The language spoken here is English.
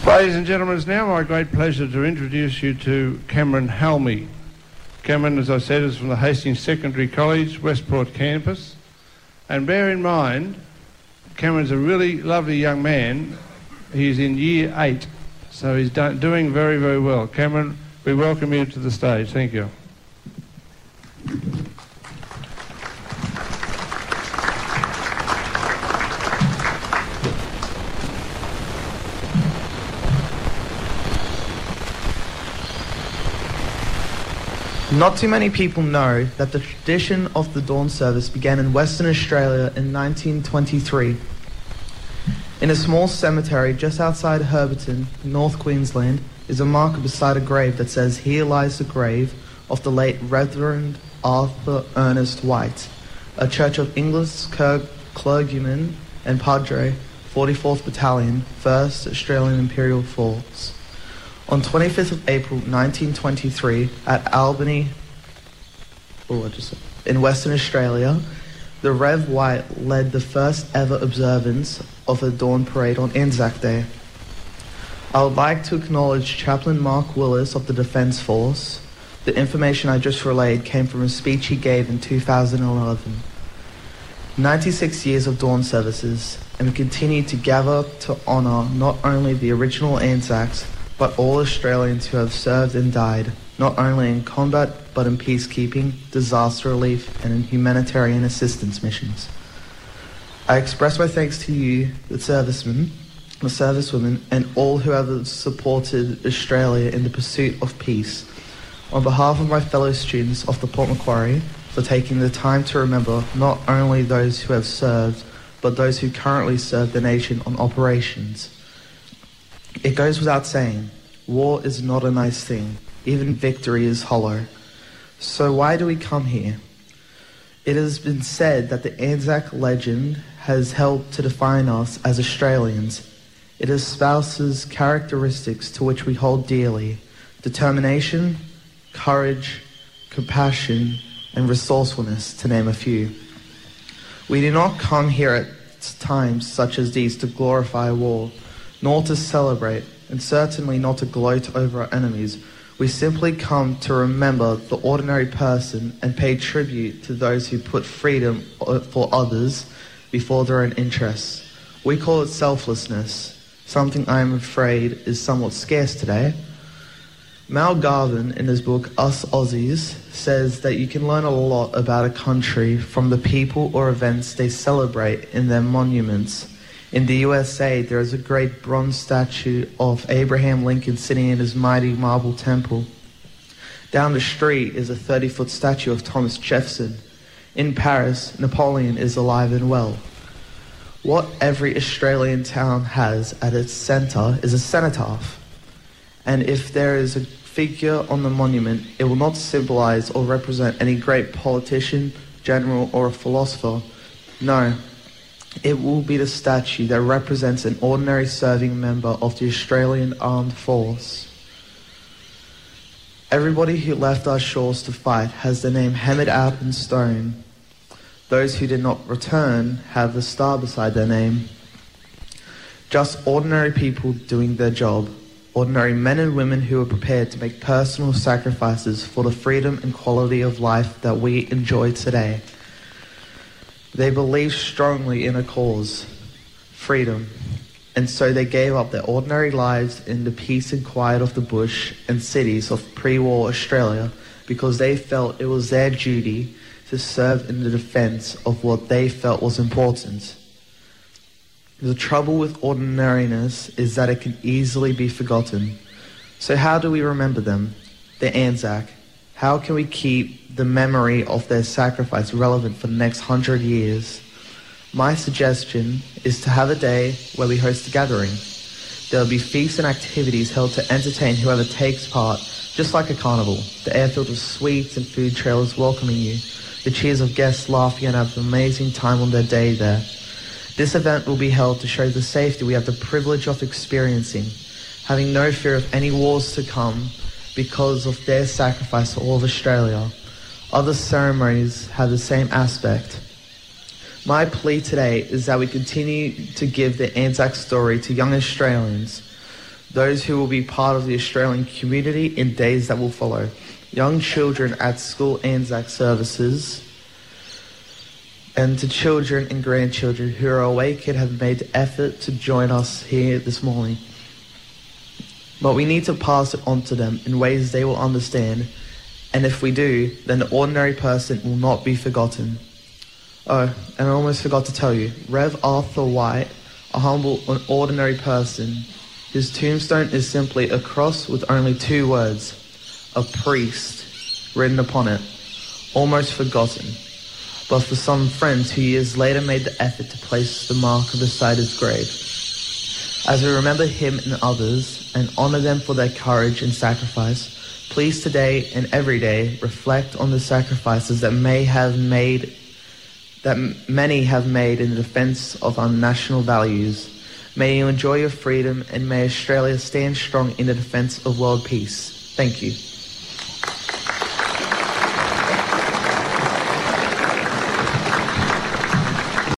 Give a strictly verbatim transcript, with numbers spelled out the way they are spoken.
Ladies and gentlemen, it's now my great pleasure to introduce you to Cameron Halmy. Cameron, as I said, is from the Hastings Secondary College, Westport campus. And bear in mind, Cameron's a really lovely young man. He's in year eight, so he's do- doing very, very well. Cameron, we welcome you to the stage. Thank you. Not too many people know that the tradition of the dawn service began in Western Australia in nineteen twenty-three. In a small cemetery just outside Herberton, North Queensland, is a marker beside a grave that says, "Here lies the grave of the late Reverend Arthur Ernest White, a Church of England's clergyman and padre, forty-fourth Battalion, first Australian Imperial Force." On twenty-fifth of April nineteen twenty-three, at Albany, oh, I just, in Western Australia, the Rev White led the first ever observance of a dawn parade on Anzac Day. I would like to acknowledge Chaplain Mark Willis of the Defence Force. The information I just relayed came from a speech he gave in two thousand eleven. ninety-six years of dawn services, and we continue to gather to honour not only the original Anzacs, but all Australians who have served and died, not only in combat, but in peacekeeping, disaster relief, and in humanitarian assistance missions. I express my thanks to you, the servicemen, the servicewomen, and all who have supported Australia in the pursuit of peace. On behalf of my fellow students of the Port Macquarie, for taking the time to remember not only those who have served, but those who currently serve the nation on operations. It goes without saying, war is not a nice thing. Even victory is hollow. So why do we come here? It has been said that the Anzac legend has helped to define us as Australians. It espouses characteristics to which we hold dearly: determination, courage, compassion, and resourcefulness, to name a few. We do not come here at times such as these to glorify war, nor to celebrate, and certainly not to gloat over our enemies. We simply come to remember the ordinary person and pay tribute to those who put freedom for others before their own interests. We call it selflessness, something I am afraid is somewhat scarce today. Mal Garvin, in his book Us Aussies, says that you can learn a lot about a country from the people or events they celebrate in their monuments. In the U S A, there is a great bronze statue of Abraham Lincoln sitting in his mighty marble temple. Down the street is a thirty-foot statue of Thomas Jefferson. In Paris, Napoleon is alive and well. What every Australian town has at its centre is a cenotaph. And if there is a figure on the monument, it will not symbolise or represent any great politician, general, or a philosopher. No. It will be the statue that represents an ordinary serving member of the Australian Armed Force. Everybody who left our shores to fight has their name hammered out in stone. Those who did not return have the star beside their name. Just ordinary people doing their job. Ordinary men and women who are prepared to make personal sacrifices for the freedom and quality of life that we enjoy today. They believed strongly in a cause, freedom, and so they gave up their ordinary lives in the peace and quiet of the bush and cities of pre-war Australia because they felt it was their duty to serve in the defence of what they felt was important. The trouble with ordinariness is that it can easily be forgotten. So how do we remember them? The Anzac. How can we keep the memory of their sacrifice relevant for the next hundred years? My suggestion is to have a day where we host a gathering. There will be feasts and activities held to entertain whoever takes part, just like a carnival. The air filled with sweets and food trailers welcoming you. The cheers of guests laughing and have an amazing time on their day there. This event will be held to show the safety we have the privilege of experiencing, having no fear of any wars to come, because of their sacrifice to all of Australia. Other ceremonies have the same aspect. My plea today is that we continue to give the Anzac story to young Australians. those who will be part of the Australian community in days that will follow, young children at school Anzac services, and to children and grandchildren who are awake and have made the effort to join us here this morning. But we need to pass it on to them in ways they will understand, and if we do, then the ordinary person will not be forgotten. Oh, and I almost forgot to tell you, Rev Arthur White, a humble and ordinary person, his tombstone is simply a cross with only two words, a priest, written upon it, almost forgotten. But for some friends who years later made the effort to place the mark beside his grave. As we remember him and others, and honor them for their courage and sacrifice, please today and every day reflect on the sacrifices that may have made, that many have made in the defense of our national values. May you enjoy your freedom, and may Australia stand strong in the defense of world peace. Thank you.